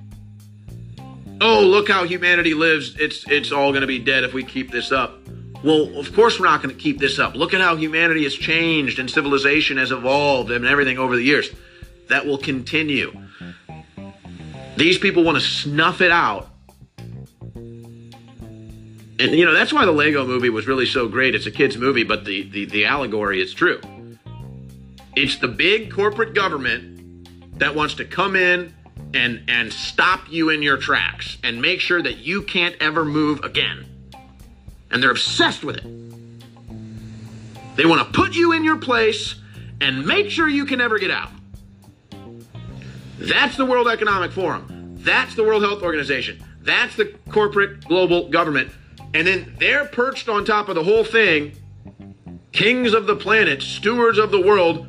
oh, look how humanity lives. It's, it's all going to be dead if we keep this up. Well, of course we're not going to keep this up. Look at how humanity has changed and civilization has evolved and everything over the years. That will continue. These people want to snuff it out And, you know, that's why the Lego movie was really so great. It's a kid's movie, but the, the, the allegory is true. It's the big corporate government that wants to come in and, and stop you in your tracks and make sure that you can't ever move again. And they're obsessed with it. They want to put you in your place and make sure you can never get out. That's the World Economic Forum. That's the World Health Organization. That's the corporate global government. And then they're perched on top of the whole thing, kings of the planet, stewards of the world.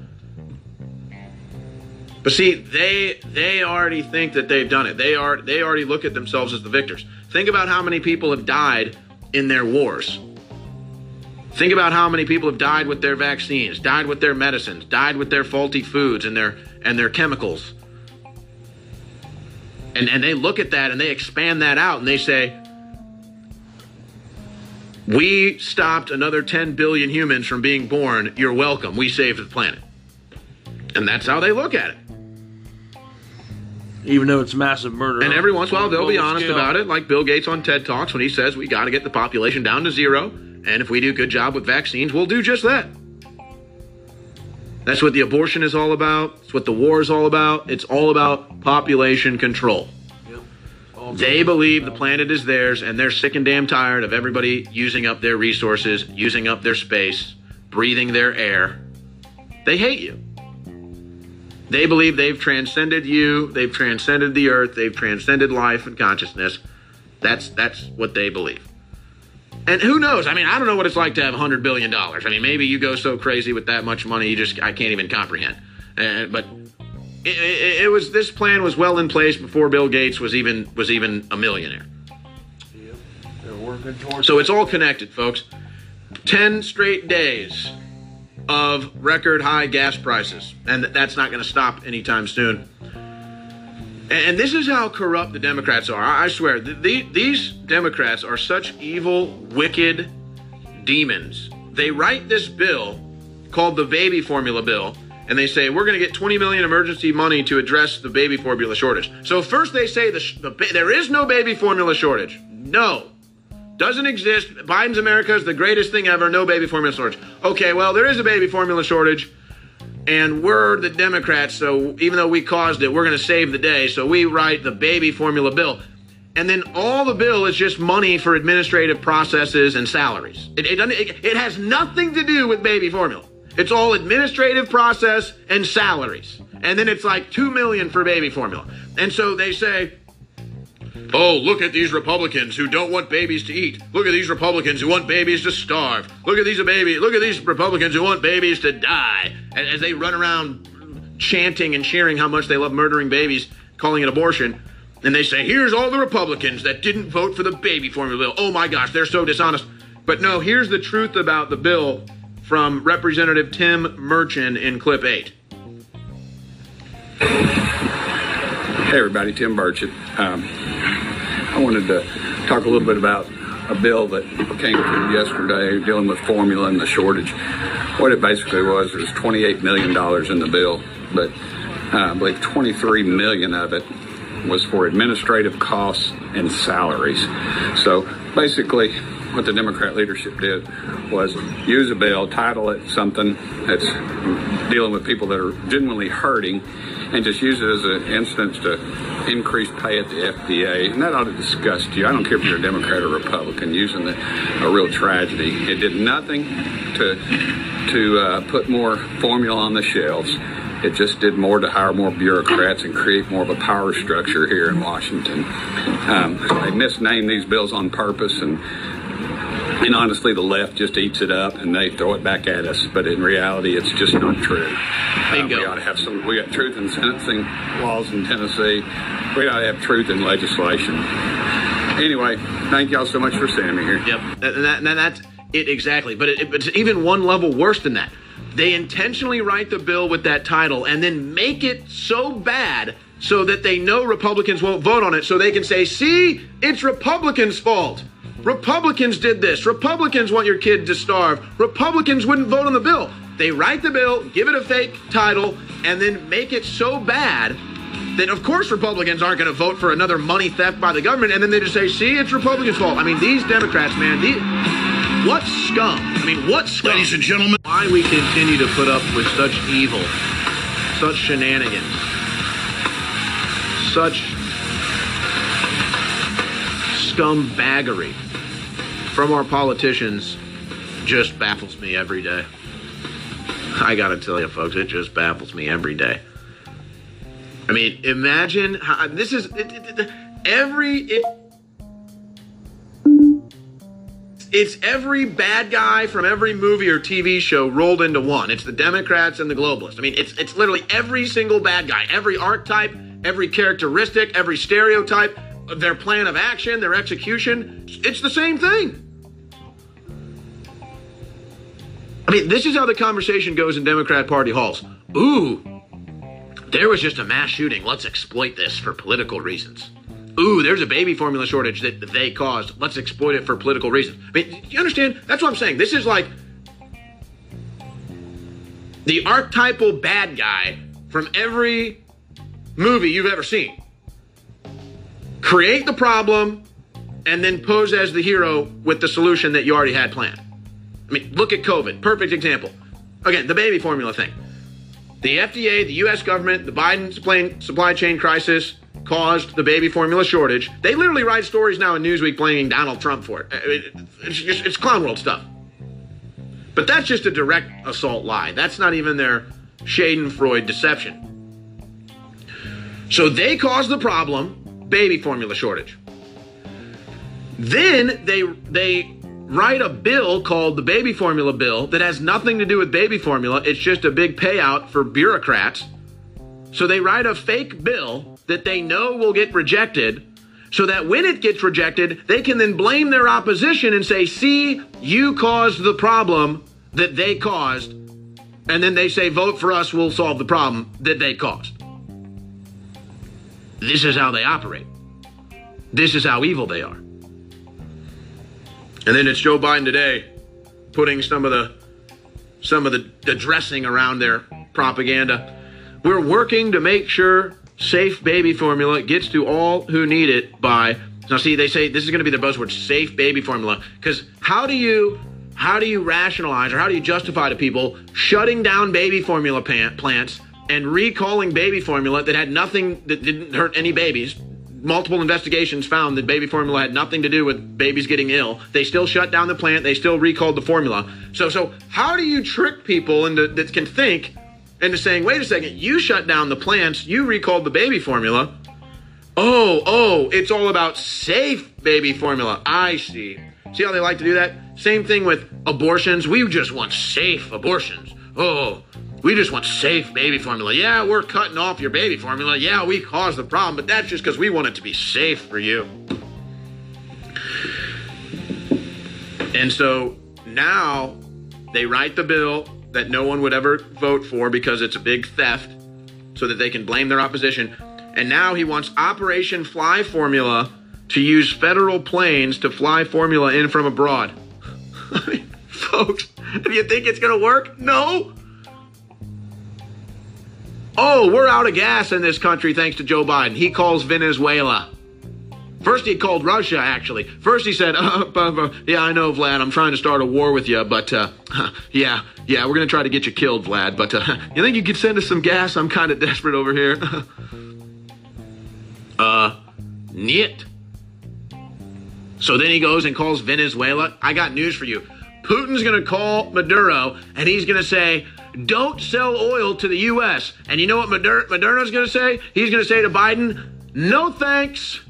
But see, they they already think that they've done it. They are they already look at themselves as the victors. Think about how many people have died in their wars. Think about how many people have died with their vaccines, died with their medicines, died with their faulty foods and their and their chemicals. And and they look at that and they expand that out and they say, we stopped another ten billion humans from being born. You're welcome. We saved the planet. And that's how they look at it. Even though it's massive murder. And every once in a while, they'll be honest scale. about it, like Bill Gates on TED Talks when he says we got to get the population down to zero. And if we do a good job with vaccines, we'll do just that. That's what the abortion is all about. It's what the war is all about. It's all about population control. Yep. They believe the planet is theirs, and they're sick and damn tired of everybody using up their resources, using up their space, breathing their air. They hate you. They believe they've transcended you, they've transcended the earth, they've transcended life and consciousness. That's that's what they believe. And who knows? I mean, I don't know what it's like to have one hundred billion dollars. I mean, maybe you go so crazy with that much money, you just, I can't even comprehend. Uh, but it, it, it was, this plan was well in place before Bill Gates was even was even a millionaire. Yep. They're working towards so it's all connected, folks. Ten straight days of record high gas prices, and that's not going to stop anytime soon. And this is how corrupt the Democrats are. I swear, the, these Democrats are such evil, wicked demons. They write this bill called the baby formula bill, and they say, we're going to get twenty million emergency money to address the baby formula shortage. So first they say the, the, there is no baby formula shortage. No. Doesn't exist. Biden's America is the greatest thing ever. No baby formula shortage. Okay, well, there is a baby formula shortage, and we're the Democrats, so even though we caused it, we're going to save the day. So we write the baby formula bill. And then all the bill is just money for administrative processes and salaries. It, it, doesn't, it, it has nothing to do with baby formula. It's all administrative process and salaries. And then it's like two million dollars for baby formula. And so they say, oh, look at these Republicans who don't want babies to eat. Look at these Republicans who want babies to starve. Look at these baby. Look at these Republicans who want babies to die. As they run around chanting and cheering how much they love murdering babies, calling it abortion. And they say, here's all the Republicans that didn't vote for the baby formula bill. Oh my gosh, they're so dishonest. But no, here's the truth about the bill from Representative Tim Merchant in clip eight. Hey everybody, Tim Merchant. Um, I wanted to talk a little bit about a bill that came through yesterday dealing with formula and the shortage. What it basically was, there was twenty-eight million dollars in the bill, but uh, I believe twenty-three million dollars of it was for administrative costs and salaries. So basically what the Democrat leadership did was use a bill, title it something that's dealing with people that are genuinely hurting, and just use it as an instance to increase pay at the F D A. And that ought to disgust you. I don't care if you're a Democrat or Republican, using the, a real tragedy. It did nothing to, to uh, put more formula on the shelves. It just did more to hire more bureaucrats and create more of a power structure here in Washington. Um, they misnamed these bills on purpose, and And honestly, the left just eats it up and they throw it back at us. But in reality, it's just not true. Uh, we ought to have some. We got truth in sentencing laws in Tennessee. We ought to have truth in legislation. Anyway, thank y'all so much for sending me here. Yep, and, that, and that's it exactly. But it, it's even one level worse than that. They intentionally write the bill with that title and then make it so bad so that they know Republicans won't vote on it, so they can say, "See, it's Republicans' fault. Republicans did this. Republicans want your kid to starve. Republicans wouldn't vote on the bill." They write the bill, give it a fake title, and then make it so bad then of course Republicans aren't going to vote for another money theft by the government, and then they just say, see, it's Republicans' fault. I mean, these Democrats, man, these, what scum? I mean, what scum? Ladies and gentlemen. Why we continue to put up with such evil, such shenanigans, such scumbaggery from our politicians just baffles me every day. I gotta tell you, folks, it just baffles me every day. I mean, imagine how this is it, it, it, every it, it's every bad guy from every movie or T V show rolled into one. It's the Democrats and the globalists. I mean, it's it's literally every single bad guy, every archetype, every characteristic, every stereotype, their plan of action, their execution. It's the same thing. I mean, this is how the conversation goes in Democrat Party halls. Ooh, there was just a mass shooting. Let's exploit this for political reasons. Ooh, there's a baby formula shortage that they caused. Let's exploit it for political reasons. I mean, you understand? That's what I'm saying. This is like the archetypal bad guy from every movie you've ever seen. Create the problem and then pose as the hero with the solution that you already had planned. I mean, look at COVID. Perfect example. Again, the baby formula thing. The F D A, the U S government, the Biden supply chain crisis caused the baby formula shortage. They literally write stories now in Newsweek blaming Donald Trump for it. It's just, it's clown world stuff. But that's just a direct assault lie. That's not even their Schadenfreude deception. So they caused the problem, baby formula shortage. Then they they write a bill called the baby formula bill that has nothing to do with baby formula. It's just a big payout for bureaucrats. So they write a fake bill that they know will get rejected, so that when it gets rejected, they can then blame their opposition and say, see, you caused the problem that they caused. And then they say, vote for us, we'll solve the problem that they caused. This is how they operate. This is how evil they are. And then it's Joe Biden today putting some of the some of the, the dressing around their propaganda. We're working to make sure safe baby formula gets to all who need it by, now see, they say this is going to be the buzzword, safe baby formula. Because how do you how do you rationalize or how do you justify to people shutting down baby formula plants and recalling baby formula that had nothing, that didn't hurt any babies? Multiple investigations found that baby formula had nothing to do with babies getting ill. They still shut down the plant. They still recalled the formula. So, so how do you trick people into, that can think into saying, wait a second, you shut down the plants, you recalled the baby formula. Oh, oh, it's all about safe baby formula. I see. See how they like to do that? Same thing with abortions. We just want safe abortions. Oh, we just want safe baby formula. Yeah, we're cutting off your baby formula. Yeah, we caused the problem, but that's just because we want it to be safe for you. And so now they write the bill that no one would ever vote for because it's a big theft so that they can blame their opposition. And now he wants Operation Fly Formula to use federal planes to fly formula in from abroad. I mean, folks, do you think it's going to work? No. Oh, we're out of gas in this country thanks to Joe Biden. He calls Venezuela. First he called Russia, actually. First he said, uh, uh, yeah, I know, Vlad, I'm trying to start a war with you, but uh, yeah, yeah, we're going to try to get you killed, Vlad, but uh, you think you could send us some gas? I'm kind of desperate over here. uh, niet. So then he goes and calls Venezuela. I got news for you. Putin's going to call Maduro, and he's going to say, don't sell oil to the U S. And you know what Madur- Maduro's going to say? He's going to say to Biden, no thanks.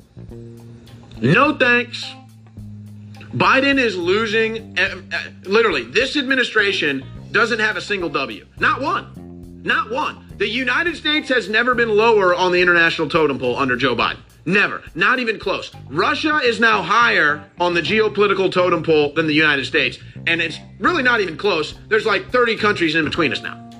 No thanks. Biden is losing. Uh, uh, literally, this administration doesn't have a single W. Not one. Not one. The United States has never been lower on the international totem pole under Joe Biden. Never. Not even close. Russia is now higher on the geopolitical totem pole than the United States. And it's really not even close. There's like thirty countries in between us now.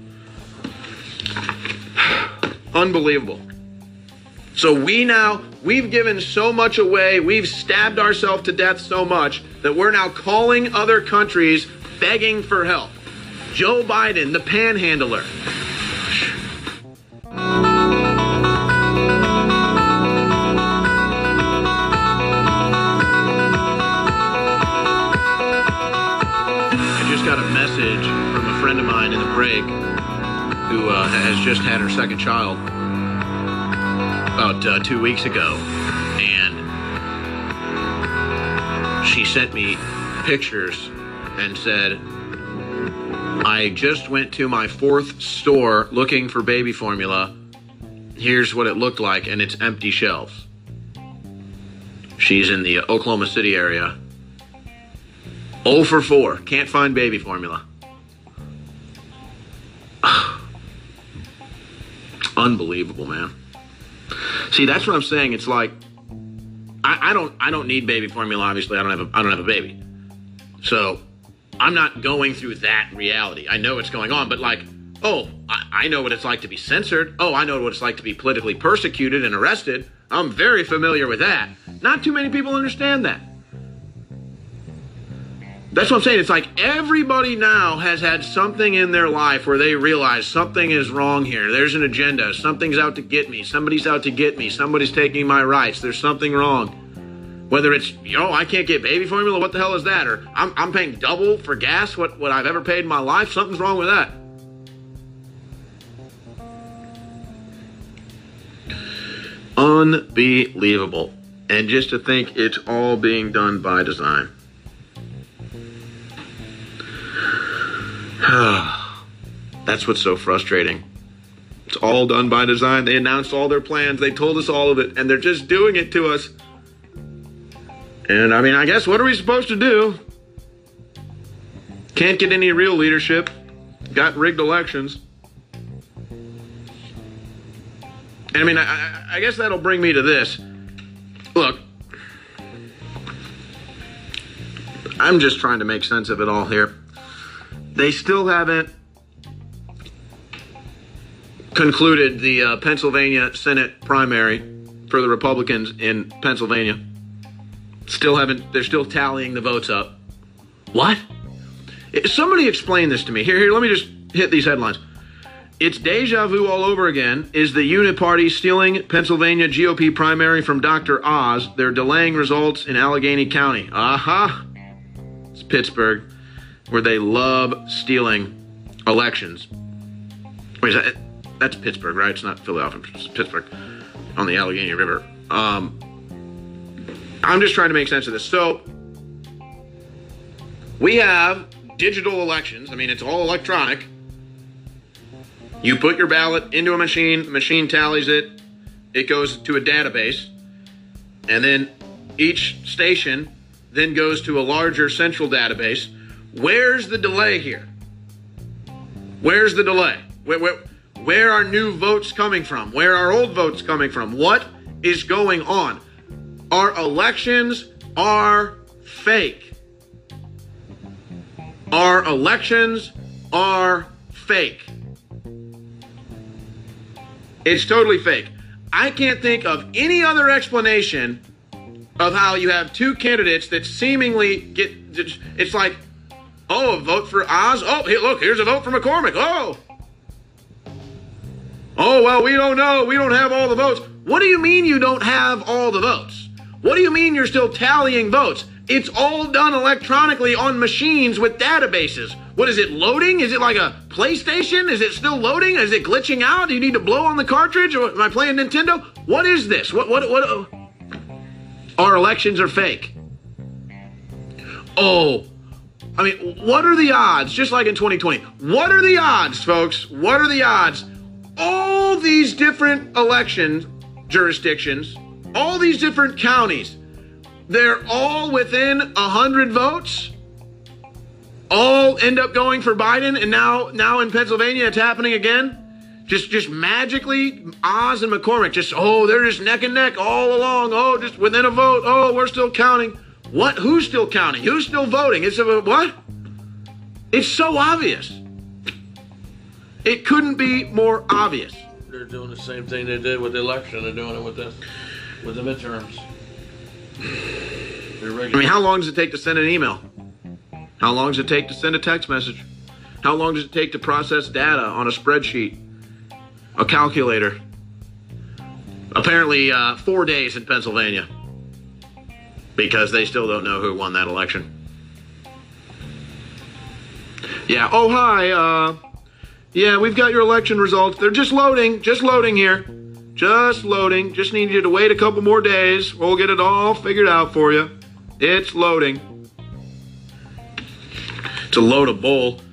Unbelievable. So we now, we've given so much away, we've stabbed ourselves to death so much that we're now calling other countries begging for help. Joe Biden, the panhandler. friend of mine in the break who uh, has just had her second child about uh, two weeks ago, and she sent me pictures and said, I just went to my fourth store looking for baby formula. Here's what it looked like, and it's empty shelves. She's in the Oklahoma City area. oh for four. Can't find baby formula. Unbelievable, man. See, that's what I'm saying. It's like, I, I don't I don't need baby formula, obviously. I don't have a I don't have a baby. So I'm not going through that reality. I know what's going on, but like, oh, I, I know what it's like to be censored. Oh, I know what it's like to be politically persecuted and arrested. I'm very familiar with that. Not too many people understand that. That's what I'm saying. It's like everybody now has had something in their life where they realize something is wrong here. There's an agenda. Something's out to get me. Somebody's out to get me. Somebody's taking my rights. There's something wrong. Whether it's, oh, I can't get baby formula, what the hell is that? Or I'm, I'm paying double for gas, what, what I've ever paid in my life. Something's wrong with that. Unbelievable. And just to think it's all being done by design. That's what's so frustrating. It's all done by design. They announced all their plans. They told us all of it, and they're just doing it to us. And I mean, I guess what are we supposed to do? Can't get any real leadership. Got rigged elections. And I mean, I, I guess that'll bring me to this. Look, I'm just trying to make sense of it all here. They still haven't concluded the uh, Pennsylvania Senate primary for the Republicans in Pennsylvania. Still haven't, they're still tallying the votes up. What? Somebody explain this to me. Here, here, let me just hit these headlines. It's deja vu all over again. Is the unit party stealing Pennsylvania G O P primary from Doctor Oz? They're delaying results in Allegheny County. Aha! It's Pittsburgh, where they love stealing elections. Wait, is that, that's Pittsburgh, right? It's not Philadelphia. It's Pittsburgh on the Allegheny River. Um, I'm just trying to make sense of this. So we have digital elections. I mean, it's all electronic. You put your ballot into a machine, the machine tallies it, it goes to a database, and then each station then goes to a larger central database. Where's the delay here? Where's the delay? Where, where, where are new votes coming from? Where are old votes coming from? What is going on? Our elections are fake. Our elections are fake. It's totally fake. I can't think of any other explanation of how you have two candidates that seemingly get, it's like, oh, a vote for Oz. Oh, hey, look, here's a vote for McCormick. Oh. Oh, well, we don't know. We don't have all the votes. What do you mean you don't have all the votes? What do you mean you're still tallying votes? It's all done electronically on machines with databases. What is it, loading? Is it like a PlayStation? Is it still loading? Is it glitching out? Do you need to blow on the cartridge? Or am I playing Nintendo? What is this? What, what, what? Uh, our elections are fake. Oh, I mean, what are the odds? Just like in twenty twenty. What are the odds, folks? What are the odds? All these different election jurisdictions, all these different counties, they're all within a hundred votes. All end up going for Biden, and now, now in Pennsylvania, it's happening again. Just, just magically, Oz and McCormick, just oh, they're just neck and neck all along. Oh, just within a vote. Oh, we're still counting. What? Who's still counting? Who's still voting? It's a what? It's so obvious. It couldn't be more obvious. They're doing the same thing they did with the election. They're doing it with this, with the midterms. I mean, how long does it take to send an email? How long does it take to send a text message? How long does it take to process data on a spreadsheet, a calculator? Apparently, uh, four days in Pennsylvania, because they still don't know who won that election. Yeah. Oh, hi. Uh, yeah, we've got your election results. They're just loading. Just loading here. Just loading. Just need you to wait a couple more days. We'll get it all figured out for you. It's loading. It's a load of bull.